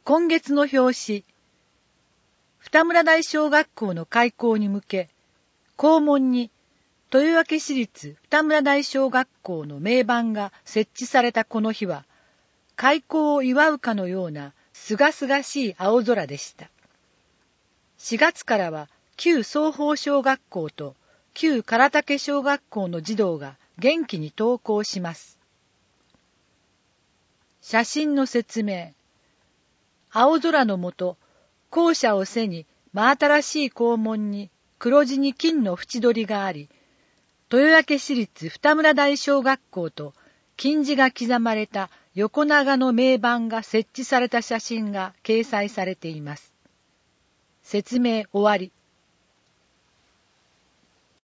今月の表紙、二村台小学校の開校に向け、校門に豊明市立二村台小学校の銘板が設置されたこの日は、開校を祝うかのようなすがすがしい青空でした。4月からは旧双方小学校と旧唐竹小学校の児童が元気に登校します。写真の説明。青空の下、校舎を背に真新しい校門に黒地に金の縁取りがあり、豊明市立二村台小学校と金字が刻まれた横長の銘板が設置された写真が掲載されています。説明終わり。